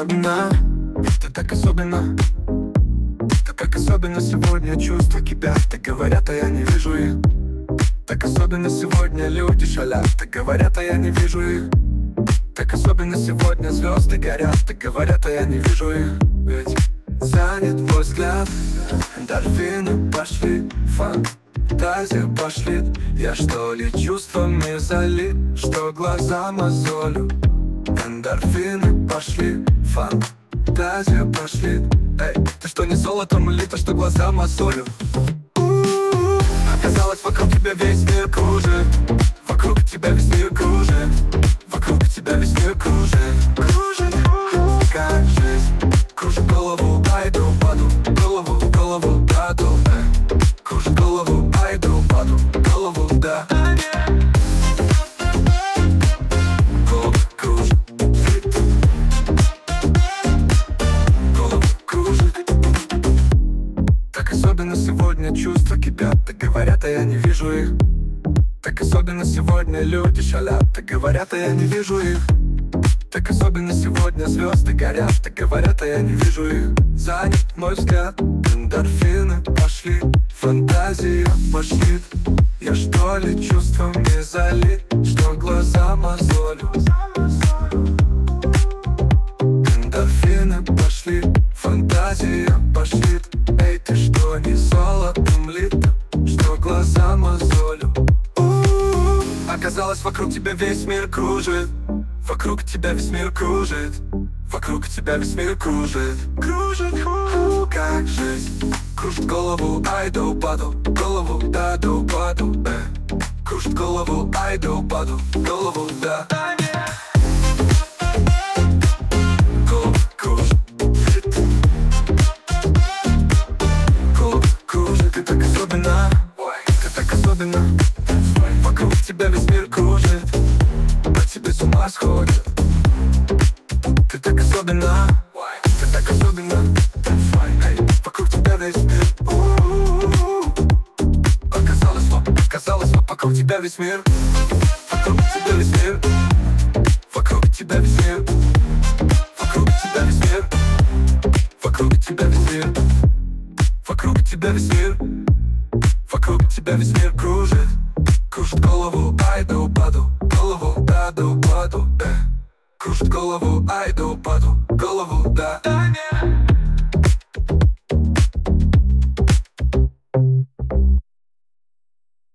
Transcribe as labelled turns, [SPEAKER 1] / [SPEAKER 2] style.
[SPEAKER 1] особенна, ты так особенна. Ты так особенно сегодня, чувства кипят, так говорят, а я не вижу их. Так особенно сегодня люди шалят, так говорят, а я не вижу их. Так особенно сегодня звезды горят, так говорят, а я не вижу их. Ведь занят мой взгляд, эндорфины пошли, фантазия пошлит. Я что ли чувствами залит, что глаза мозолю. Эндорфины пошли, фантазия пошлит. Эй, ты что не золотом улита, что глаза мозолю. Оказалось, вокруг тебя весь мир кружит. Вокруг тебя весь мир кружит. Вокруг тебя весь мир кружит. Кружит, как жизнь. Кружит голову, айду, паду. Голову, паду. Кружит голову, айду, паду. Голову, да. Голову кружит. Голову кружит. Так особенно сегодня чувства кипят, так говорят, а я не вижу их. Так особенно сегодня люди шалят, так говорят, а я не вижу их. Так особенно сегодня звезды горят, так говорят, а я не вижу их. Занят мой взгляд, эндорфины пошли, фантазия пошлит. Я что ли чувствами залит, что глаза мозолю. Эндорфины пошли, фантазия пошлит. Эй, ты что не золотом лит, что глаза мозолю. Оказалось, вокруг тебя весь мир кружит. Вокруг тебя весь мир кружит. Вокруг тебя весь мир кружит. Кружит, как жизнь. Кружит голову, айда упаду. Голову, да, да упаду. Кружит голову, айда упаду. Голову, да. Голову кружит. Голову кружит. Ты так особенна. Ты так особенна. Вокруг тебя весь мир кружит. По тебе с ума сходит. Ты так особенна. Ты так особенна. Вокруг тебя весь мир. Оказалось, вокруг тебя весь мир. Вокруг тебя весь мир. Вокруг тебя весь мир. Вокруг тебя весь мир. Вокруг тебя весь мир. Вокруг тебя весь мир. Вокруг тебя весь мир кружит. Кружит голову, айда упаду. Голову, да, да упаду. Кружит голову, айда упаду. Голову, да.